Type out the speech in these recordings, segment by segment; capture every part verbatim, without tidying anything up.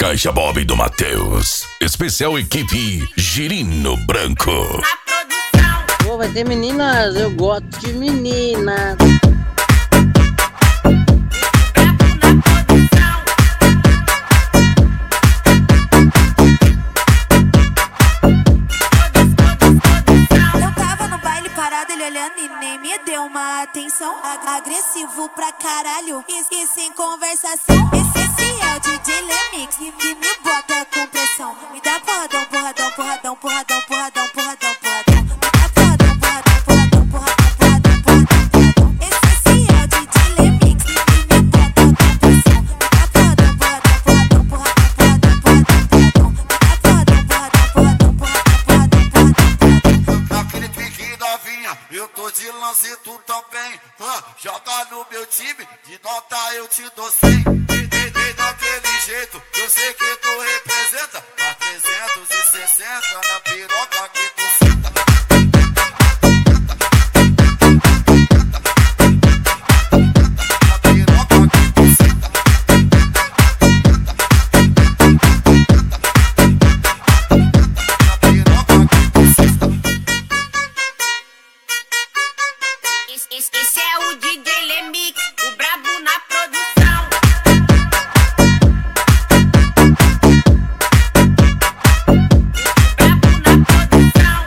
Caixa Bob do Matheus. Especial equipe Girino Branco. Pô, vai ter meninas, eu gosto de meninas. Ele olhando e nem me deu uma atenção. Agressivo pra caralho e, e sem conversação. Esse é o D J Lemix que, que me bota com pressão. Me dá porradão, porradão, porradão, porradão, porradão, porradão, porradão. Me dá porradão, porradão, porradão, porradão, porradão, porradão. Esse é o D J Lemix que, que me bota com pressão. Me dá porradão, porradão, porradão, porradão, porradão, porradão. Me dá porradão, porradão, porradão, porradão, porradão, porradão. Naquele pique novinha, eu tô de lance e tu também. Ah, joga no meu time, de nota eu te dou cem. Vem daquele jeito, eu sei que tu representa. A trezentos e sessenta na piroca que tu senta. Na piroca que tu senta. Na piroca que tu senta. Esse é o D J Lemix, o brabo na produção. O brabo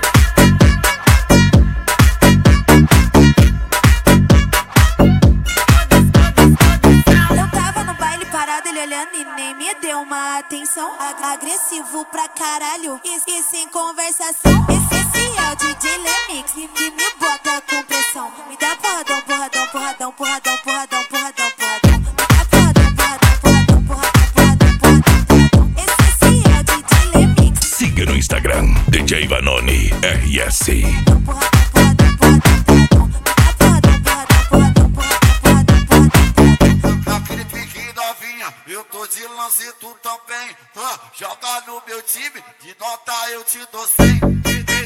na produção. Eu tava no baile parado, ele olhando e nem me deu uma atenção. Agressivo pra caralho e, e sem conversação. Esse é o D J Lemix que, que me bota com pressão. Me dá porradão, porradão, porradão, porradão, porradão, porradão, porradão. Me dá porradão, porradão, porradão, porradão, porradão, porradão. Esse é o D J Lemix. Siga no Instagram, D J Vanoni R S. Porradão, porradão, porradão, porradão. Me dá porradão, porradão, porradão, porradão, porradão, porradão. Naquele pique novinha, eu tô de lance e tu também. Ah, joga no meu time, de nota eu te dou cem.